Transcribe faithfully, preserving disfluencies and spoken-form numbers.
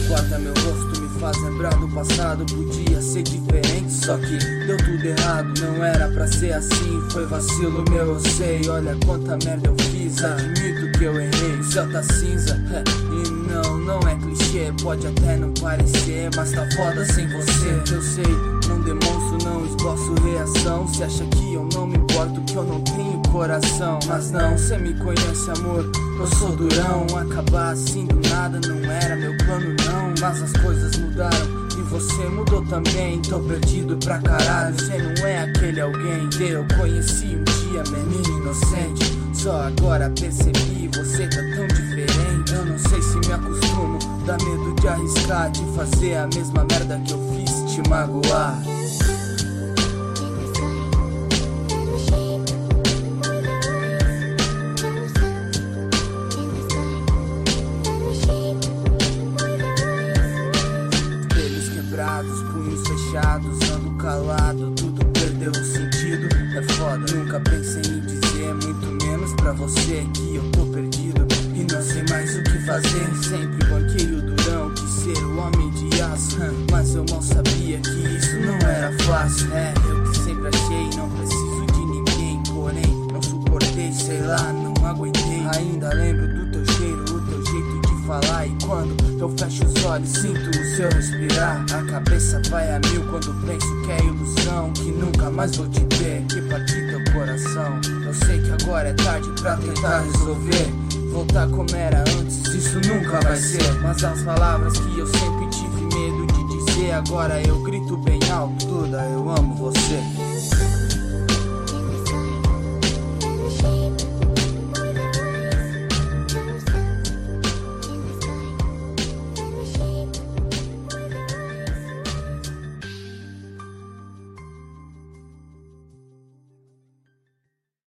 importa, meu rosto me faz lembrar do passado. Podia ser diferente, só que deu tudo errado. Não era pra ser assim, foi vacilo meu, eu sei. Olha quanta merda eu fiz, admito que eu errei. O céu tá cinza, é, e não, não é clichê. Pode até não parecer, mas tá foda sem você. Eu sei, não demonstro, não esboço reação. Cê acha que eu não me importo, que eu não tenho coração. Mas não, cê me conhece, amor, eu sou durão. Acabar assim do nada não era meu plano, não. Mas as coisas mudaram e você mudou também. Tô perdido pra caralho, cê não é aquele alguém que eu conheci um dia, menino inocente. Só agora percebi, você tá tão diferente. Eu não sei se me acostumo, dá medo de arriscar, de fazer a mesma merda que eu fiz, te magoar. Punhos fechados, ando calado, tudo perdeu o sentido, é foda. Nunca pensei em dizer, muito menos pra você, que eu tô perdido e não sei mais o que fazer. Sempre banquei o durão, quis ser o homem de aço, mas eu mal sabia que isso não era fácil. É, eu que sempre achei, não preciso de ninguém, porém não suportei, sei lá, não aguentei. Ainda lembro do teu cheiro, o teu jeito de falar, e quando eu fecho os olhos sinto o seu respirar. A cabeça vai a mil quando penso que é ilusão, que nunca mais vou te ver, que parti teu coração. Eu sei que agora é tarde pra tentar resolver, voltar como era antes, isso nunca vai ser. Mas as palavras que eu sempre tive medo de dizer, agora eu grito bem alto, Duda, eu amo você.